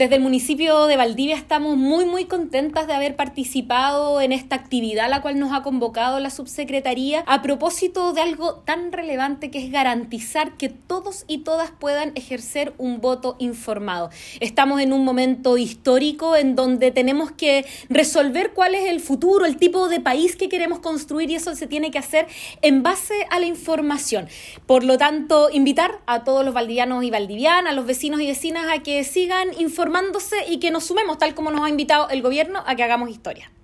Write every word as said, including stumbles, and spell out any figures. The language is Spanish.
Desde el municipio de Valdivia estamos muy muy contentas de haber participado en esta actividad a la cual nos ha convocado la subsecretaría a propósito de algo tan relevante que es garantizar que todos y todas puedan ejercer un voto informado. Estamos en un momento histórico en donde tenemos que resolver cuál es el futuro, el tipo de país que queremos construir, y eso se tiene que hacer en base a la información. Por lo tanto, invitar a todos los valdivianos y valdivianas, a los vecinos y vecinas a que sigan informándose y que nos sumemos, tal como nos ha invitado el gobierno, a que hagamos historia.